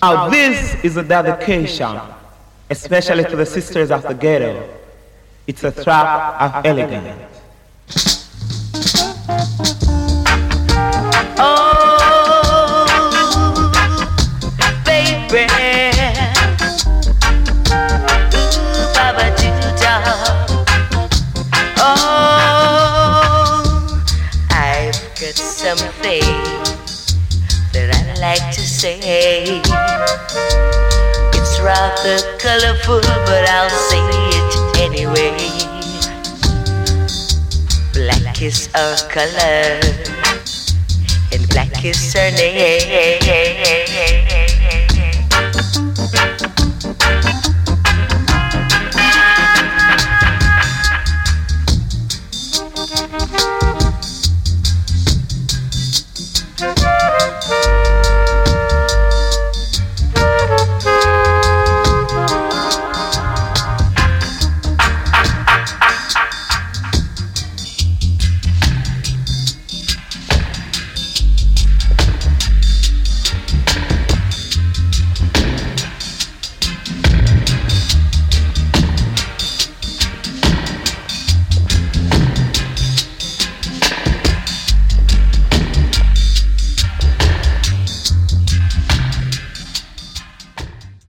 Now this is a dedication, especially to the sisters of the ghetto. It's a trap of elegance. Oh, baby, ooh, Baba Judah. Oh, I've got something that I like to say. It's rather colorful, but I'll say it anyway. Black is our color, and black is her name.